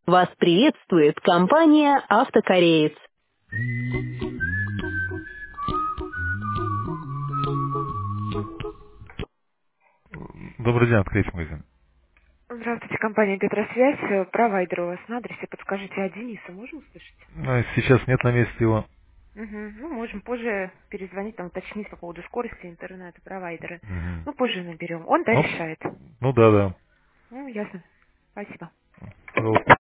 Вас приветствует компания «Автокореец». Добрый день, открыть магазин. Здравствуйте, компания Петросвязь. Провайдер у вас на адресе. Подскажите, а Дениса можем услышать? Сейчас нет на месте его. Угу. Ну, можем позже перезвонить, там, уточнить по поводу скорости интернета провайдера. Мгм. Ну, позже наберем. Он, да, Ну, решает. ну да, да. Ну, ясно. Спасибо. Пожалуйста.